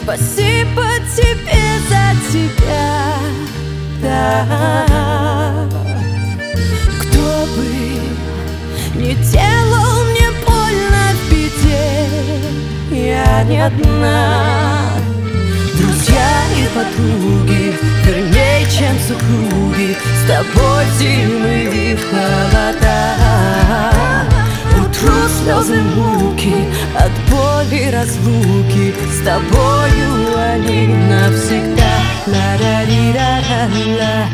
Спасибо тебе за тебя, да. Кто бы не делал мне больно в беде, я не одна. Друзья и подруги, вернее, чем супруги, с тобой в зимы и в холода. Утру слезы муки от боли разлуки, с тобою они навсегда. Ла-ла-ли-ла-ла-ла.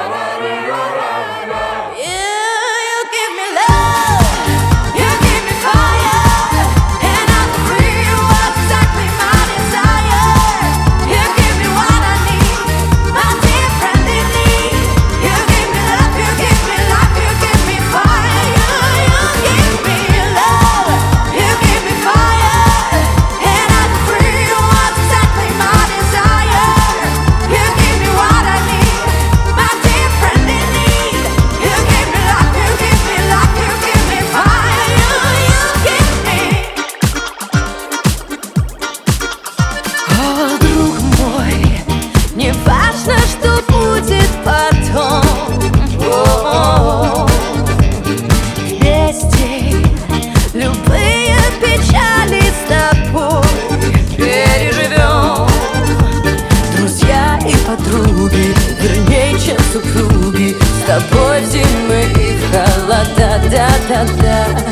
Важно, что будет потом. Вместе любые печали с тобой переживем. Друзья и подруги, вернее, чем супруги, с тобой в зимы и в холода. Да-да-да.